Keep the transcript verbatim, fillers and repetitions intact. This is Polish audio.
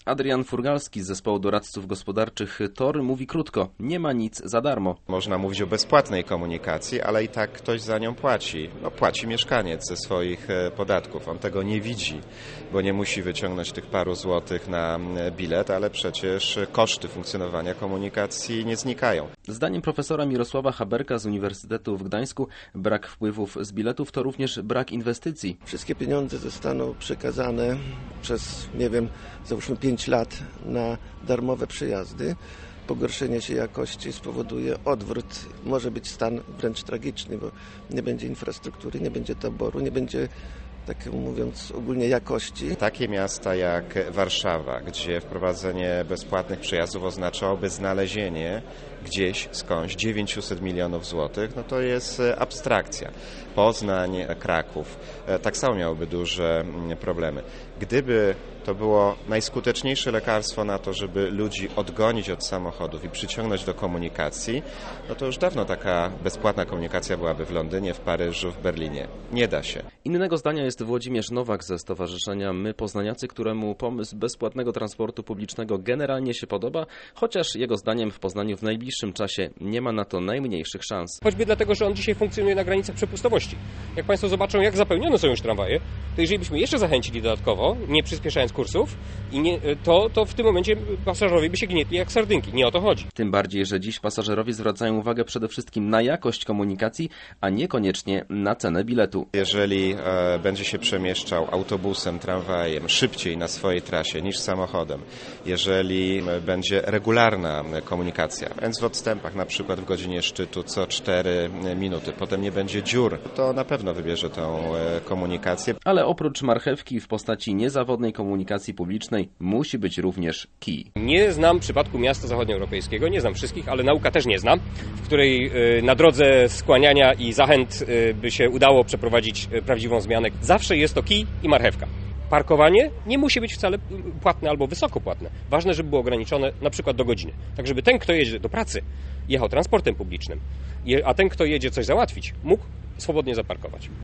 Adrian Furgalski z zespołu doradców gospodarczych Tor mówi krótko, nie ma nic za darmo. Można mówić o bezpłatnej komunikacji, ale i tak ktoś za nią płaci. No, płaci mieszkaniec ze swoich podatków. On tego nie widzi, bo nie musi wyciągnąć tych paru złotych na bilet, ale przecież koszty funkcjonowania komunikacji nie znikają. Zdaniem profesora Mirosława Haberka z Uniwersytetu w Gdańsku brak wpływów z biletów to również brak inwestycji. Wszystkie pieniądze zostaną przekazane przez, nie wiem, załóżmy pięć lat na darmowe przejazdy. Pogorszenie się jakości spowoduje odwrót. Może być stan wręcz tragiczny, bo nie będzie infrastruktury, nie będzie taboru, nie będzie, tak mówiąc ogólnie, jakości. Takie miasta jak Warszawa, gdzie wprowadzenie bezpłatnych przejazdów oznaczałoby znalezienie gdzieś skądś dziewięćset milionów złotych, no to jest abstrakcja. Poznań, Kraków, tak samo miałyby duże problemy. Gdyby to było najskuteczniejsze lekarstwo na to, żeby ludzi odgonić od samochodów i przyciągnąć do komunikacji, no to już dawno taka bezpłatna komunikacja byłaby w Londynie, w Paryżu, w Berlinie. Nie da się. Innego zdania jest Włodzimierz Nowak ze Stowarzyszenia My Poznaniacy, któremu pomysł bezpłatnego transportu publicznego generalnie się podoba, chociaż jego zdaniem w Poznaniu w najbliższym czasie nie ma na to najmniejszych szans. Choćby dlatego, że on dzisiaj funkcjonuje na granicach przepustowości. Jak Państwo zobaczą, jak zapełnione są już tramwaje, to jeżeli byśmy jeszcze zachęcili dodatkowo, nie przyspieszając kursów, i nie, to, to w tym momencie pasażerowie by się gnietli jak sardynki. Nie o to chodzi. Tym bardziej, że dziś pasażerowie zwracają uwagę przede wszystkim na jakość komunikacji, a niekoniecznie na cenę biletu. Jeżeli e, będzie się przemieszczał autobusem, tramwajem szybciej na swojej trasie niż samochodem, jeżeli będzie regularna komunikacja, więc w odstępach na przykład w godzinie szczytu co cztery minuty, potem nie będzie dziur, to na pewno wybierze tą e, komunikację. Ale oprócz marchewki w postaci niezawodnej komunikacji publicznej musi być również kij. Nie znam przypadku miasta zachodnioeuropejskiego, nie znam wszystkich, ale nauka też nie znam, w której na drodze skłaniania i zachęt by się udało przeprowadzić prawdziwą zmianę. Zawsze jest to kij i marchewka. Parkowanie nie musi być wcale płatne albo wysoko płatne. Ważne, żeby było ograniczone na przykład do godziny. Tak, żeby ten, kto jedzie do pracy, jechał transportem publicznym, a ten, kto jedzie coś załatwić, mógł swobodnie zaparkować.